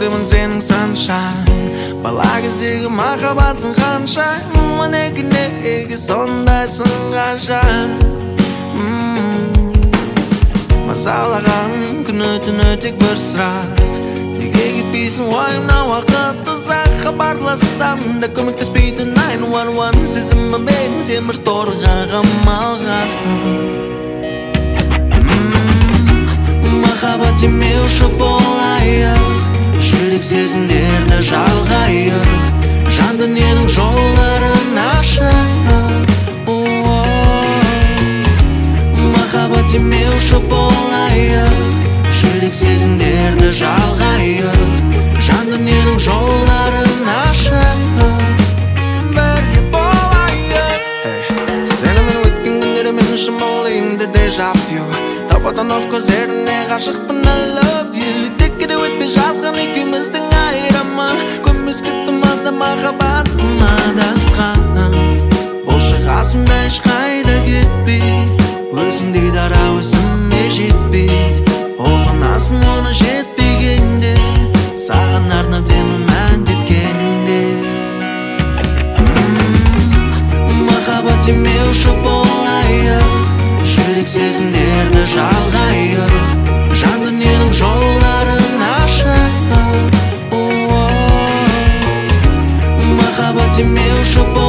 Ko'rdimin sening sunshine Bala кездегі махаббатсың ханшайым неге сондайсың ғажайып Мазалаған күні-түні тек бір сұрақ Неге кетпейсің ойымнан уақыт ұзақ Хабарлассам да көмектеспейтін 911 Сезімі мен темір торға қамалған Махаббат демеуші болайық Жүрек сезімдерді жалғайық Жан дүниенің жолдарын ашық Махаббат демеуші болайық Жүрек сезімдерді жалғайық Жан дүниенің жолдарын ашық Бірге болайық Сенімен өткен күндері мен үшін бұл енді déjà vu Тапа-танып көздеріне ғашықпын I love you Текке де өтпей жазған екеуміздің айрамын Көмес кеттіманда махаббатым адасқан Болшы қасымда ешқайда кетпей Өзіңдей дара өзіме жетпейді Оғынасың оны жетпегенде Саған арнап демім әндеткенде Махаббат демеуші болайық Жүрек сезімдерді жалғайық Жан дүниенің жолдарын ашық Махаббат демеуші болайық